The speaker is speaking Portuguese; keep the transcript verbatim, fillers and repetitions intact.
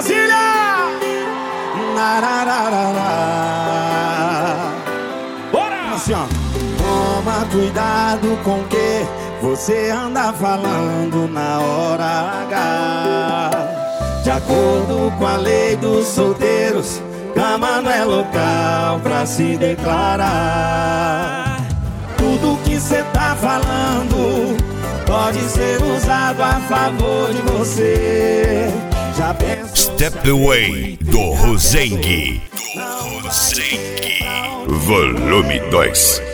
Brasília! Bora! Assim, ó. Toma cuidado com o que você anda falando na hora H. De acordo com a lei dos solteiros, cama não é local pra se declarar. Tudo que cê tá falando pode ser usado a favor de você. Já pensou? Step Away do Rosengue. Do Rosengue. Volume dois.